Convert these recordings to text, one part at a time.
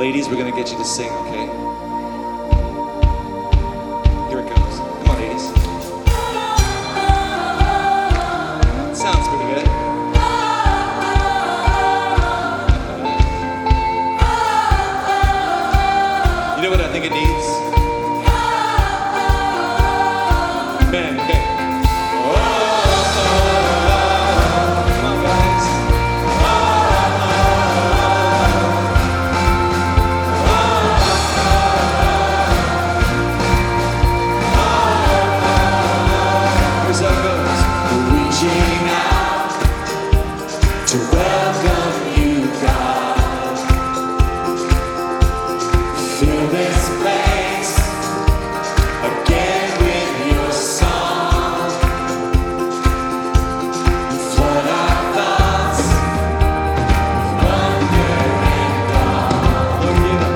Ladies, we're going to get you to sing, okay? Here it goes. Come on, ladies. Sounds pretty good. You know what I think it needs? Man, okay. Come on, guys. Here's how it goes. Reaching out to welcome you, God. Fill this place again with your song. Flood our thoughts with wonder and awe.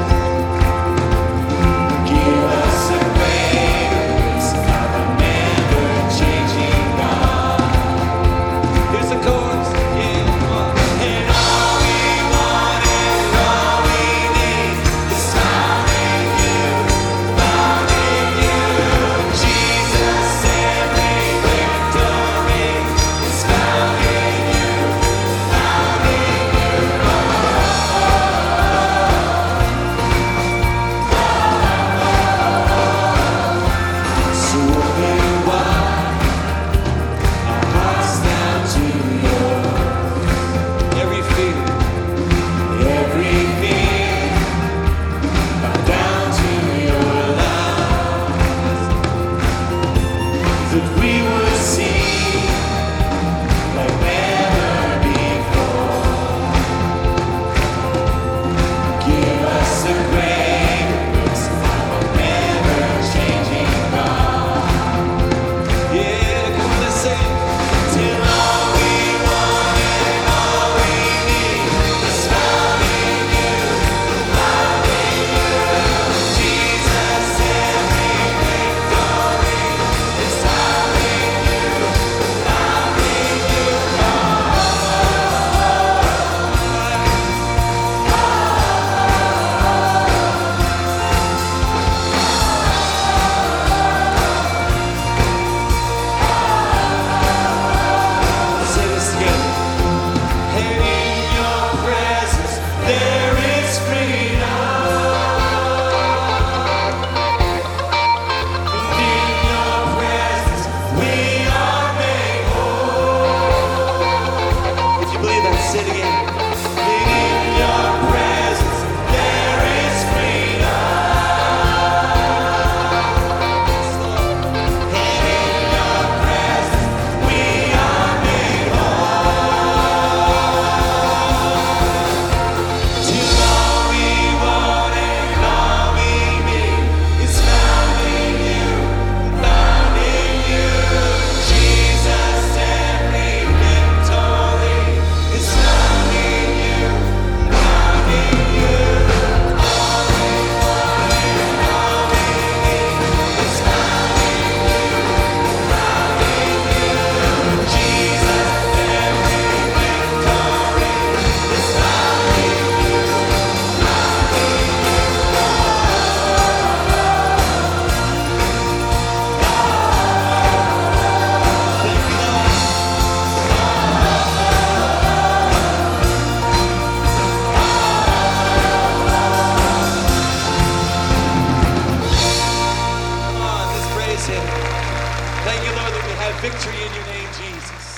Give us a grace of a never-changing God. Here's the chorus. Yeah, come on. And all we want and all we need is found in you, Jesus. Every victory is found in you, So open wide our hearts down to yours. Every fear, bow down to your love, that we would see like never before. Give us the grace of a never-changing God. Yeah, come on, let's sing. Till all we want and all we need is found in you, Jesus. Every victory is found in you, Say this together. And in your presence there is freedom. And in your presence we are made whole. If you believe that, say it again. And in your presence there is freedom. And in your presence we are made till all we want and all we need is found in you, Jesus. Every victory is found in you, All we want and all we need is found in you, Jesus. Every victory is found in you. Come on, let's praise Him. Thank you, Lord, that we have victory in your name, Jesus.